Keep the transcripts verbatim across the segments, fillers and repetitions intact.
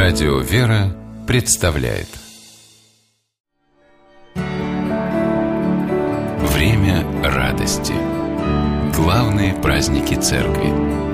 Радио «Вера» представляет Время радости. Главные праздники Церкви.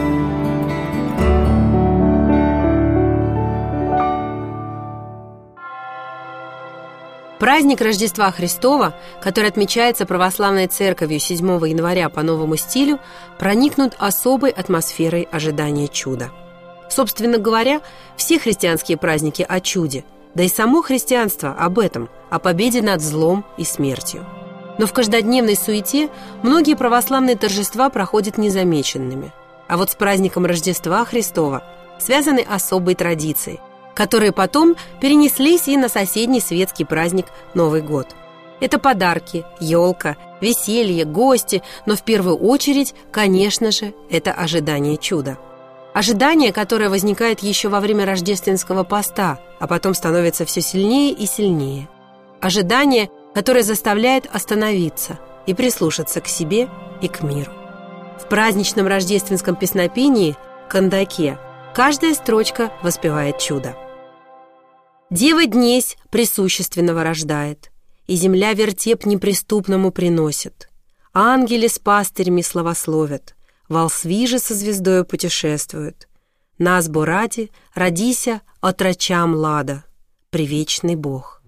Праздник Рождества Христова, который отмечается Православной Церковью седьмого января по новому стилю, проникнут особой атмосферой ожидания чуда. Собственно говоря, все христианские праздники о чуде, да и само христианство об этом, о победе над злом и смертью. Но в каждодневной суете многие православные торжества проходят незамеченными. А вот с праздником Рождества Христова связаны особые традиции, которые потом перенеслись и на соседний светский праздник Новый год. Это подарки, елка, веселье, гости, но в первую очередь, конечно же, это ожидание чуда. Ожидание, которое возникает еще во время рождественского поста, а потом становится все сильнее и сильнее. Ожидание, которое заставляет остановиться и прислушаться к себе и к миру. В праздничном рождественском песнопении «Кандаке» каждая строчка воспевает чудо. «Дева днесь пресущественного рождает, и земля вертеп неприступному приносит. Ангели с пастырями славословят, волсви же со звездою путешествуют. Нас, Борати, родися отрочам лада, привечный Бог».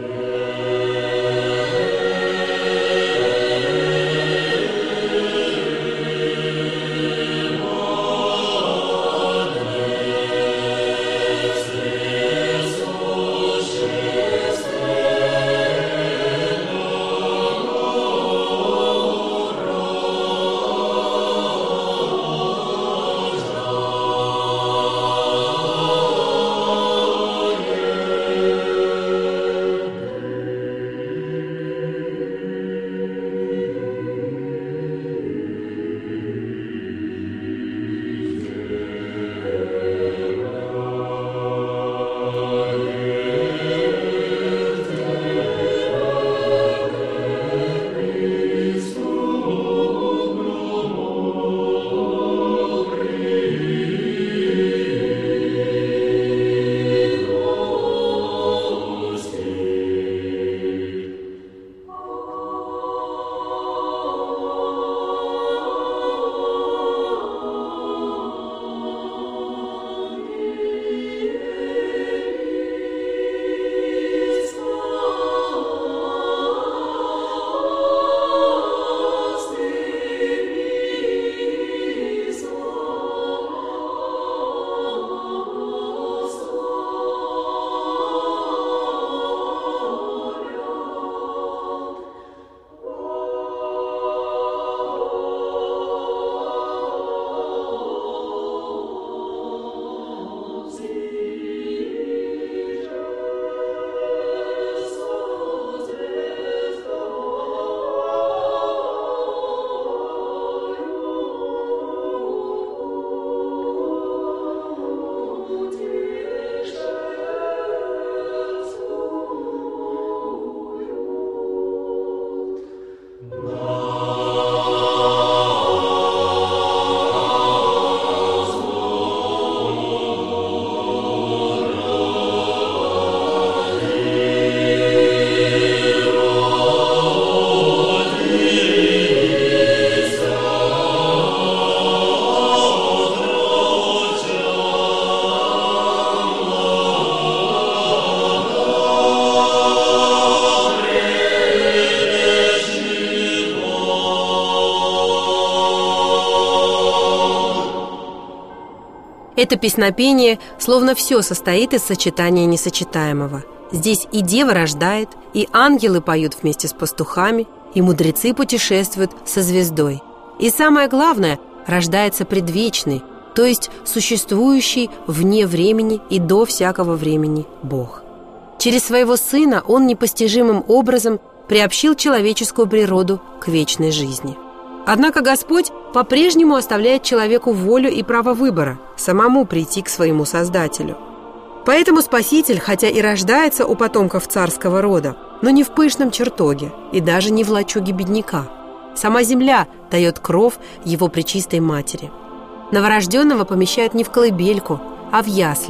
Это песнопение словно все состоит из сочетания несочетаемого. Здесь и дева рождает, и ангелы поют вместе с пастухами, и мудрецы путешествуют со звездой. И самое главное, рождается предвечный, то есть существующий вне времени и до всякого времени Бог. Через своего Сына Он непостижимым образом приобщил человеческую природу к вечной жизни. Однако Господь по-прежнему оставляет человеку волю и право выбора, самому прийти к своему Создателю. Поэтому Спаситель, хотя и рождается у потомков царского рода, но не в пышном чертоге и даже не в лачуге бедняка. Сама земля дает кров его пречистой матери. Новорожденного помещают не в колыбельку, а в ясли.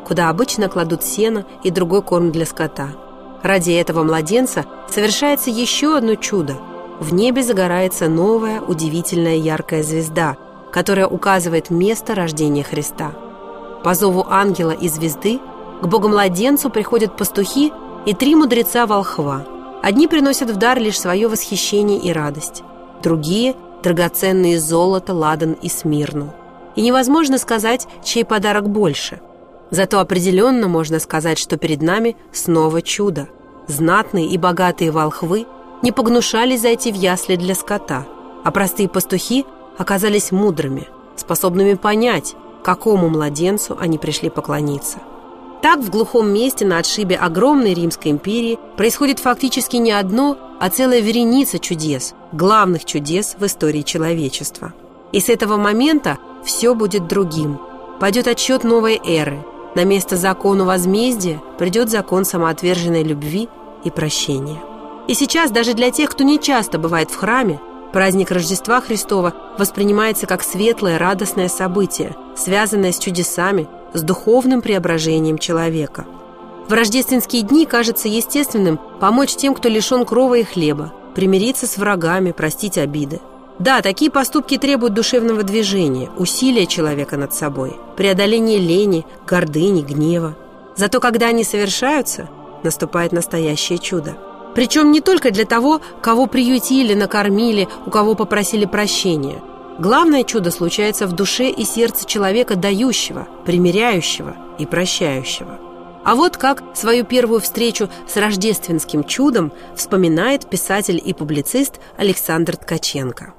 куда обычно кладут сено и другой корм для скота. Ради этого младенца совершается еще одно чудо. В небе загорается новая, удивительная яркая звезда, которая указывает место рождения Христа. По зову ангела и звезды к Богомладенцу приходят пастухи и три мудреца-волхва. Одни приносят в дар лишь свое восхищение и радость, другие – драгоценные золото, ладан и смирну. И невозможно сказать, чей подарок больше. Зато определенно можно сказать, что перед нами снова чудо. Знатные и богатые волхвы не погнушались зайти в ясли для скота, а простые пастухи оказались мудрыми, способными понять, какому младенцу они пришли поклониться. Так в глухом месте на отшибе огромной Римской империи происходит фактически не одно, а целая вереница чудес, главных чудес в истории человечества. И с этого момента все будет другим. Пойдет отсчет новой эры. На место закону возмездия придет закон самоотверженной любви и прощения. И сейчас даже для тех, кто не часто бывает в храме, праздник Рождества Христова воспринимается как светлое, радостное событие, связанное с чудесами, с духовным преображением человека. В рождественские дни кажется естественным помочь тем, кто лишен крова и хлеба, примириться с врагами, простить обиды. Да, такие поступки требуют душевного движения, усилия человека над собой, преодоления лени, гордыни, гнева. Зато когда они совершаются, наступает настоящее чудо. Причем не только для того, кого приютили, накормили, у кого попросили прощения. Главное чудо случается в душе и сердце человека дающего, примиряющего и прощающего. А вот как свою первую встречу с рождественским чудом вспоминает писатель и публицист Александр Ткаченко.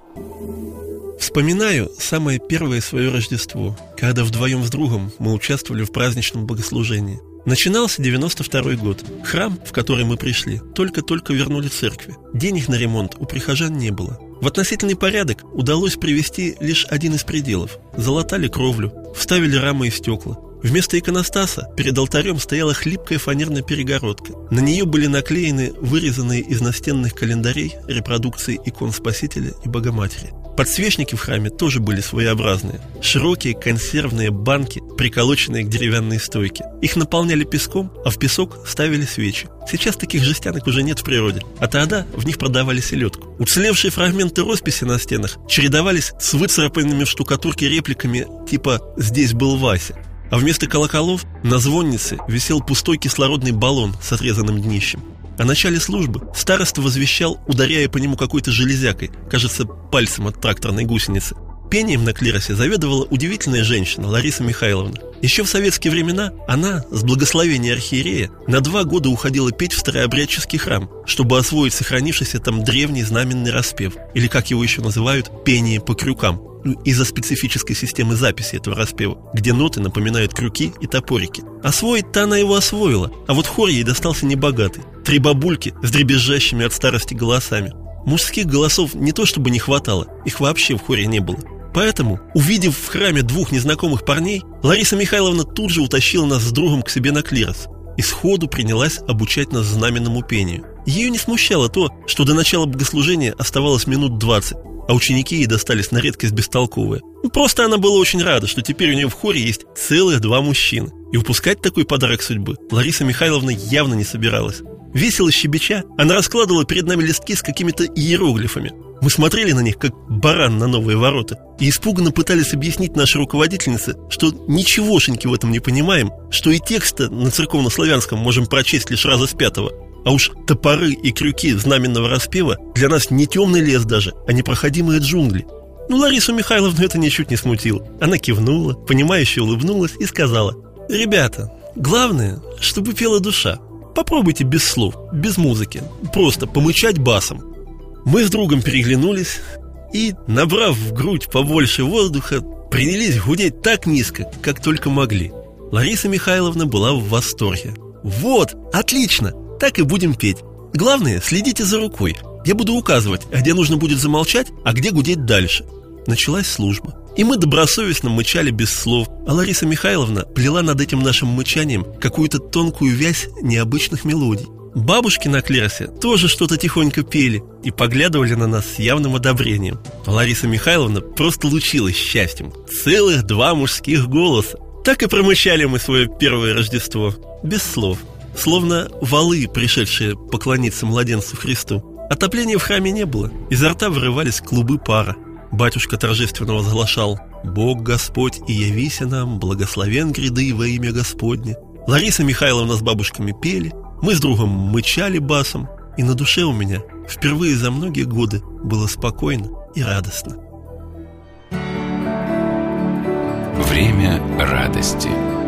Вспоминаю самое первое свое Рождество, когда вдвоем с другом мы участвовали в праздничном богослужении. Начинался девяносто второй год. Храм, в который мы пришли, только-только вернули церкви. Денег на ремонт у прихожан не было. В относительный порядок удалось привести лишь один из пределов. Залатали кровлю, вставили рамы и стекла. Вместо иконостаса перед алтарем стояла хлипкая фанерная перегородка. На нее были наклеены вырезанные из настенных календарей репродукции икон Спасителя и Богоматери. Подсвечники в храме тоже были своеобразные. Широкие консервные банки, приколоченные к деревянной стойке. Их наполняли песком, а в песок ставили свечи. Сейчас таких жестянок уже нет в природе, а тогда в них продавали селедку. Уцелевшие фрагменты росписи на стенах чередовались с выцарапанными в штукатурке репликами типа «Здесь был Вася». А вместо колоколов на звоннице висел пустой кислородный баллон с отрезанным днищем. О начале службы староста возвещал, ударяя по нему какой-то железякой, кажется, пальцем от тракторной гусеницы. Пением на клиросе заведовала удивительная женщина Лариса Михайловна. Еще в советские времена она, с благословения архиерея, на два года уходила петь в старообрядческий храм, чтобы освоить сохранившийся там древний знаменный распев, или, как его еще называют, пение по крюкам, из-за специфической системы записи этого распева, где ноты напоминают крюки и топорики. Освоить-то она его освоила, а вот хор ей достался небогатый. Три бабульки с дребезжащими от старости голосами. Мужских голосов не то чтобы не хватало, их вообще в хоре не было. Поэтому, увидев в храме двух незнакомых парней, Лариса Михайловна тут же утащила нас с другом к себе на клирос и сходу принялась обучать нас знаменному пению. Ее не смущало то, что до начала богослужения оставалось минут двадцать, а ученики ей достались на редкость бестолковые. Ну, просто она была очень рада, что теперь у нее в хоре есть целых два мужчины. И упускать такой подарок судьбы Лариса Михайловна явно не собиралась. Весело щебеча, она раскладывала перед нами листки с какими-то иероглифами. Мы смотрели на них, как баран на новые ворота, и испуганно пытались объяснить нашей руководительнице, что ничегошеньки в этом не понимаем, что и текста на церковнославянском можем прочесть лишь раза с пятого. А уж топоры и крюки знаменного распева для нас не темный лес даже, а непроходимые джунгли. Ну, Ларису Михайловну это ничуть не смутило. Она кивнула, понимающе улыбнулась и сказала: «Ребята, главное, чтобы пела душа. Попробуйте без слов, без музыки, просто помычать басом». Мы с другом переглянулись и, набрав в грудь побольше воздуха, принялись гудеть так низко, как только могли. Лариса Михайловна была в восторге. «Вот, отлично! Так и будем петь. Главное, следите за рукой. Я буду указывать, где нужно будет замолчать, а где гудеть дальше». Началась служба, и мы добросовестно мычали без слов, а Лариса Михайловна плела над этим нашим мычанием какую-то тонкую вязь необычных мелодий. Бабушки на клиросе тоже что-то тихонько пели и поглядывали на нас с явным одобрением. А Лариса Михайловна просто лучилась счастьем. Целых два мужских голоса. Так и промычали мы свое первое Рождество, без слов, словно валы, пришедшие поклониться младенцу Христу. Отопления в храме не было, изо рта вырывались клубы пара. Батюшка торжественно возглашал: «Бог Господь, и явися нам, благословен гряды во имя Господне». Лариса Михайловна с бабушками пели, мы с другом мычали басом, и на душе у меня впервые за многие годы было спокойно и радостно. Время радости.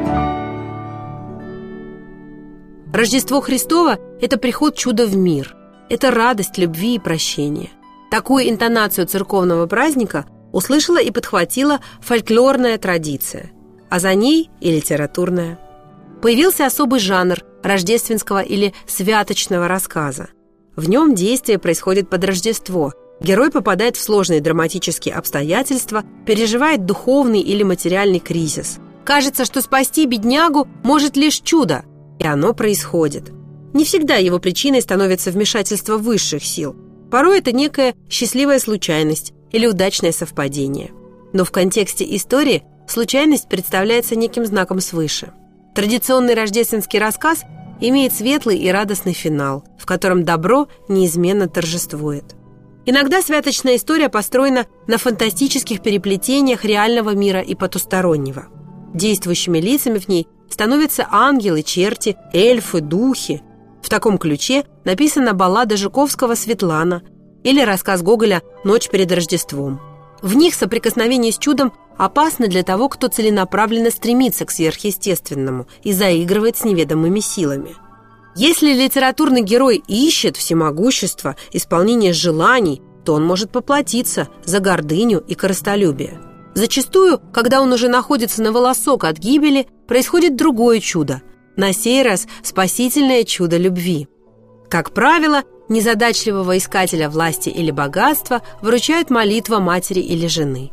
Рождество Христово – это приход чуда в мир. Это радость, любви и прощения. Такую интонацию церковного праздника услышала и подхватила фольклорная традиция, а за ней и литературная. Появился особый жанр рождественского или святочного рассказа. В нем действие происходит под Рождество. Герой попадает в сложные драматические обстоятельства, переживает духовный или материальный кризис. Кажется, что спасти беднягу может лишь чудо, и оно происходит. Не всегда его причиной становится вмешательство высших сил. Порой это некая счастливая случайность или удачное совпадение. Но в контексте истории случайность представляется неким знаком свыше. Традиционный рождественский рассказ имеет светлый и радостный финал, в котором добро неизменно торжествует. Иногда святочная история построена на фантастических переплетениях реального мира и потустороннего. Действующими лицами в ней становятся ангелы, черти, эльфы, духи. В таком ключе написана баллада Жуковского «Светлана» или рассказ Гоголя «Ночь перед Рождеством». В них соприкосновение с чудом опасно для того, кто целенаправленно стремится к сверхъестественному и заигрывает с неведомыми силами. Если литературный герой ищет всемогущество, исполнение желаний, то он может поплатиться за гордыню и корыстолюбие. Зачастую, когда он уже находится на волосок от гибели, происходит другое чудо, на сей раз спасительное чудо любви. Как правило, незадачливого искателя власти или богатства выручает молитва матери или жены.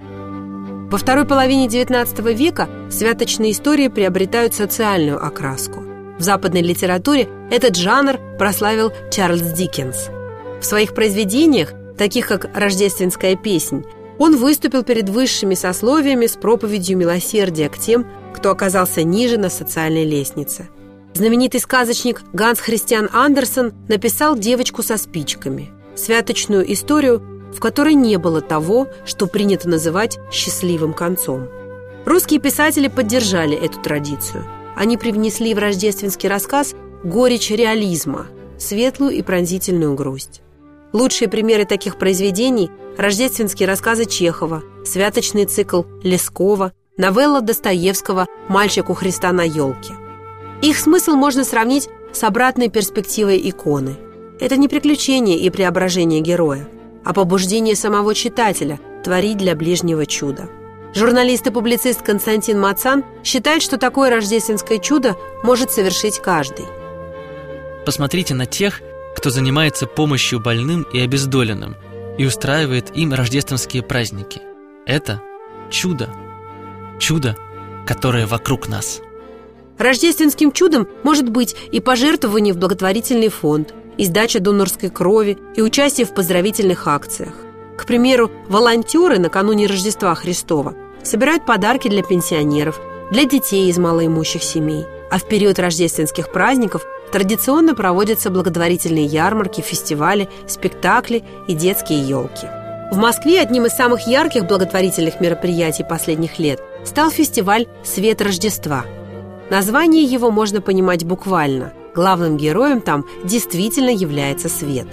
Во второй половине девятнадцатого века святочные истории приобретают социальную окраску. В западной литературе этот жанр прославил Чарльз Диккенс. В своих произведениях, таких как «Рождественская песнь», он выступил перед высшими сословиями с проповедью милосердия к тем, кто оказался ниже на социальной лестнице. Знаменитый сказочник Ганс Христиан Андерсен написал «Девочку со спичками» – святочную историю, в которой не было того, что принято называть счастливым концом. Русские писатели поддержали эту традицию. Они привнесли в рождественский рассказ горечь реализма, светлую и пронзительную грусть. Лучшие примеры таких произведений – рождественские рассказы Чехова, святочный цикл Лескова, новелла Достоевского «Мальчик у Христа на елке». Их смысл можно сравнить с обратной перспективой иконы. Это не приключение и преображение героя, а побуждение самого читателя творить для ближнего чудо. Журналист и публицист Константин Мацан считает, что такое рождественское чудо может совершить каждый. Посмотрите на тех, кто занимается помощью больным и обездоленным и устраивает им рождественские праздники. Это чудо. Чудо, которое вокруг нас. Рождественским чудом может быть и пожертвование в благотворительный фонд, и сдача донорской крови, и участие в поздравительных акциях. К примеру, волонтеры накануне Рождества Христова собирают подарки для пенсионеров, для детей из малоимущих семей. А в период рождественских праздников традиционно проводятся благотворительные ярмарки, фестивали, спектакли и детские елки. В Москве одним из самых ярких благотворительных мероприятий последних лет стал фестиваль «Свет Рождества». Название его можно понимать буквально. Главным героем там действительно является свет.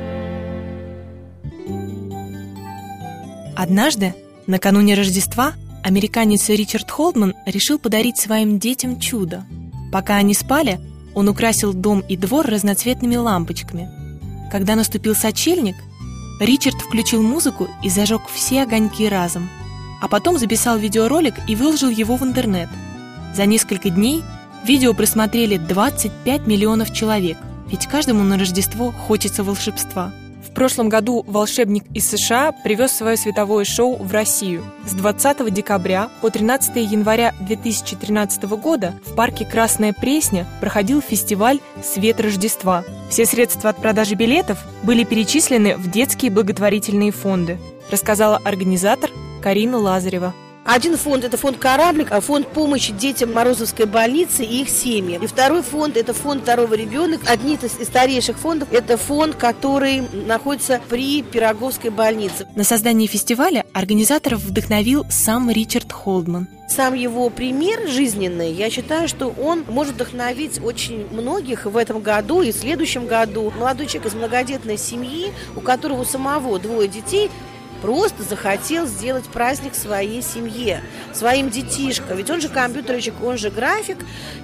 Однажды, накануне Рождества, американец Ричард Холдман решил подарить своим детям чудо. Пока они спали, он украсил дом и двор разноцветными лампочками. Когда наступил сочельник, Ричард включил музыку и зажег все огоньки разом, а потом записал видеоролик и выложил его в интернет. За несколько дней видео просмотрели двадцать пять миллионов человек, ведь каждому на Рождество хочется волшебства. В прошлом году волшебник из США привез свое световое шоу в Россию. С двадцатого декабря по тринадцатого января две тысячи тринадцатого года в парке Красная Пресня проходил фестиваль «Свет Рождества». Все средства от продажи билетов были перечислены в детские благотворительные фонды, рассказала организатор Карина Лазарева. Один фонд – это фонд «Кораблик», а фонд помощи детям Морозовской больницы и их семьям. И второй фонд – это фонд «Второго ребенка». Одни из старейших фондов – это фонд, который находится при Пироговской больнице. На создание фестиваля организаторов вдохновил сам Ричард Холдман. Сам его пример жизненный, я считаю, что он может вдохновить очень многих в этом году и в следующем году. Молодой человек из многодетной семьи, у которого у самого двое детей, просто захотел сделать праздник своей семье, своим детишкам. Ведь он же компьютерщик, он же график.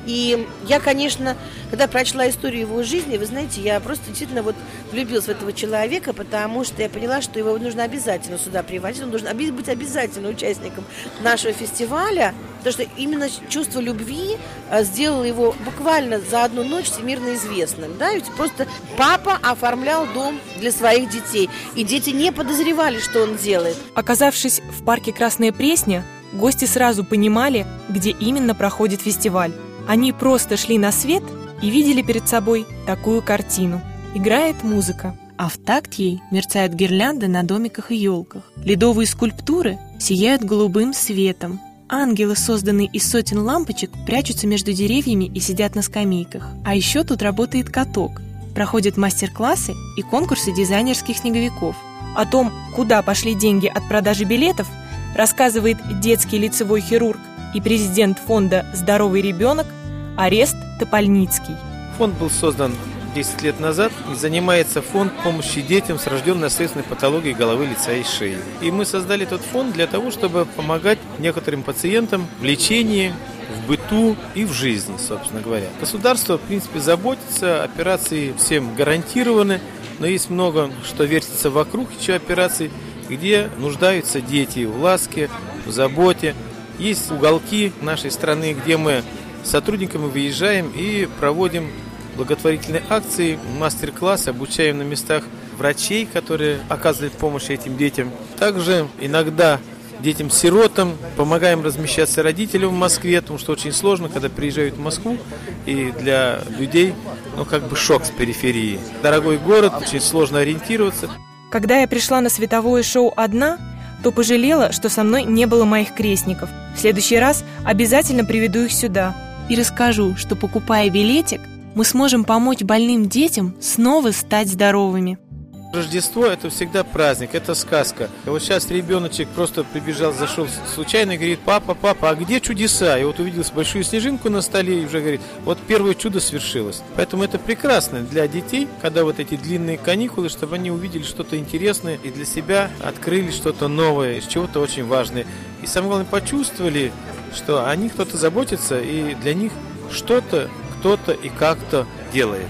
И я, конечно, когда прочла историю его жизни, вы знаете, я просто действительно вот влюбилась в этого человека, потому что я поняла, что его нужно обязательно сюда приводить, он должен быть обязательно участником нашего фестиваля, потому что именно чувство любви сделало его буквально за одну ночь всемирно известным. Да? Ведь просто папа оформлял дом для своих детей, и дети не подозревали, что он делает. Оказавшись в парке Красная Пресня, гости сразу понимали, где именно проходит фестиваль. Они просто шли на свет и видели перед собой такую картину. Играет музыка, а в такт ей мерцают гирлянды на домиках и елках. Ледовые скульптуры сияют голубым светом. Ангелы, созданные из сотен лампочек, прячутся между деревьями и сидят на скамейках. А еще тут работает каток. Проходят мастер-классы и конкурсы дизайнерских снеговиков. О том, куда пошли деньги от продажи билетов, рассказывает детский лицевой хирург и президент фонда «Здоровый ребенок» Орест Топольницкий. Фонд был создан десять лет назад и занимается фонд помощи детям с врожденно-наследственной патологией головы, лица и шеи. И мы создали этот фонд для того, чтобы помогать некоторым пациентам в лечении, в быту и в жизни, собственно говоря. Государство, в принципе, заботится, операции всем гарантированы, но есть много, что вертится вокруг еще операций, где нуждаются дети в ласке, в заботе. Есть уголки нашей страны, где мы с сотрудниками выезжаем и проводим благотворительные акции, мастер-классы, обучаем на местах врачей, которые оказывают помощь этим детям. Также иногда детям-сиротам помогаем размещаться родителям в Москве, потому что очень сложно, когда приезжают в Москву, и для людей, ну, как бы шок с периферии. Дорогой город, очень сложно ориентироваться. Когда я пришла на световое шоу одна, то пожалела, что со мной не было моих крестников. В следующий раз обязательно приведу их сюда и расскажу, что, покупая билетик, мы сможем помочь больным детям снова стать здоровыми. Рождество – это всегда праздник, это сказка. И вот сейчас ребеночек просто прибежал, зашел случайно и говорит: папа, папа, а где чудеса? И вот увидел большую снежинку на столе и уже говорит: вот первое чудо свершилось. Поэтому это прекрасно для детей, когда вот эти длинные каникулы, чтобы они увидели что-то интересное и для себя открыли что-то новое, из чего-то очень важное. И самое главное, почувствовали, что о них кто-то заботится и для них что-то, кто-то и как-то делает.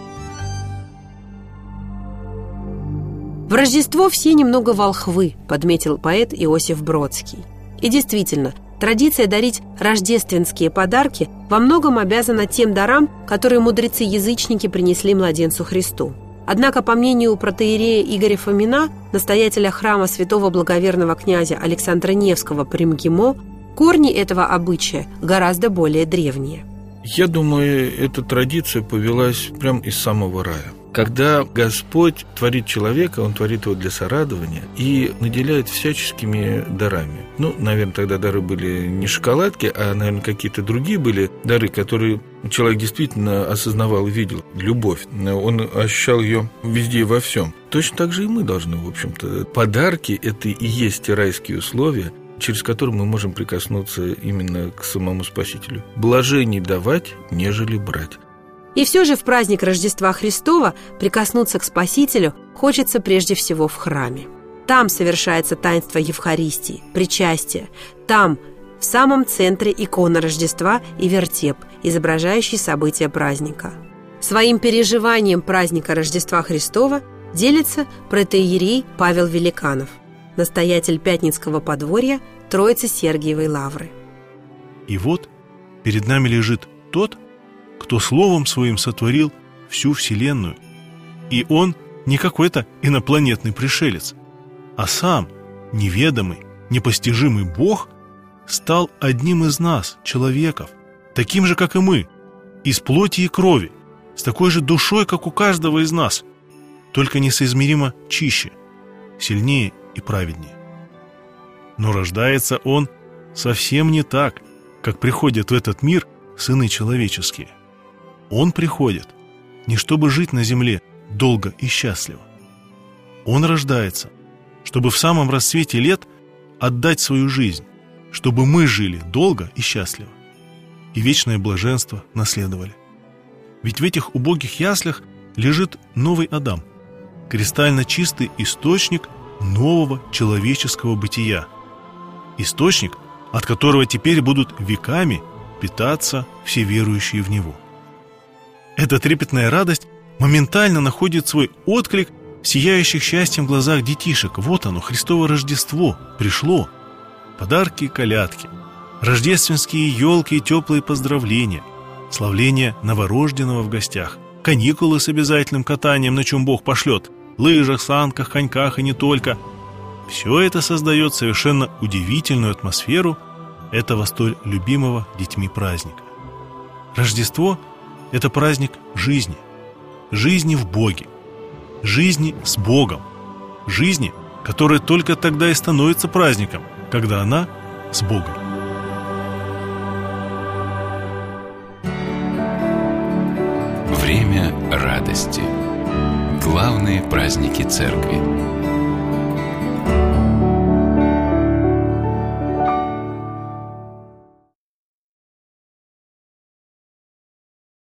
В Рождество все немного волхвы, подметил поэт Иосиф Бродский. И действительно, традиция дарить рождественские подарки во многом обязана тем дарам, которые мудрецы-язычники принесли младенцу Христу. Однако, по мнению протоиерея Игоря Фомина, настоятеля храма святого благоверного князя Александра Невского при МГИМО, корни этого обычая гораздо более древние. Я думаю, эта традиция повелась прямо из самого рая. Когда Господь творит человека, Он творит его для сорадования и наделяет всяческими дарами. Ну, наверное, тогда дары были не шоколадки, а, наверное, какие-то другие были дары, которые человек действительно осознавал и видел. Любовь. Он ощущал ее везде и во всем. Точно так же и мы должны, в общем-то. Подарки – это и есть те райские условия, через которые мы можем прикоснуться именно к самому Спасителю. Блаженней давать, нежели брать. И все же в праздник Рождества Христова прикоснуться к Спасителю хочется прежде всего в храме. Там совершается таинство Евхаристии, причастия. Там, в самом центре, икона Рождества и вертеп, изображающий события праздника. Своим переживанием праздника Рождества Христова делится протоиерей Павел Великанов, настоятель Пятницкого подворья Троицы-Сергиевой лавры. И вот перед нами лежит тот, кто словом своим сотворил всю вселенную. И он не какой-то инопланетный пришелец, а сам неведомый, непостижимый Бог стал одним из нас, человеков, таким же, как и мы, из плоти и крови, с такой же душой, как у каждого из нас, только несоизмеримо чище, сильнее и праведнее. Но рождается он совсем не так, как приходят в этот мир сыны человеческие. Он приходит не чтобы жить на земле долго и счастливо. Он рождается, чтобы в самом расцвете лет отдать свою жизнь, чтобы мы жили долго и счастливо и вечное блаженство наследовали. Ведь в этих убогих яслях лежит новый Адам, кристально чистый источник нового человеческого бытия, источник, от которого теперь будут веками питаться все верующие в Него. Эта трепетная радость моментально находит свой отклик в сияющих счастьем глазах детишек. Вот оно, Христово Рождество, пришло. Подарки и колядки, рождественские елки и теплые поздравления, славление новорожденного в гостях, каникулы с обязательным катанием, на чем Бог пошлет, лыжах, санках, коньках и не только. Все это создает совершенно удивительную атмосферу этого столь любимого детьми праздника. Рождество – это праздник жизни, жизни в Боге, жизни с Богом, жизни, которая только тогда и становится праздником, когда она с Богом. Время радости. Главные праздники Церкви.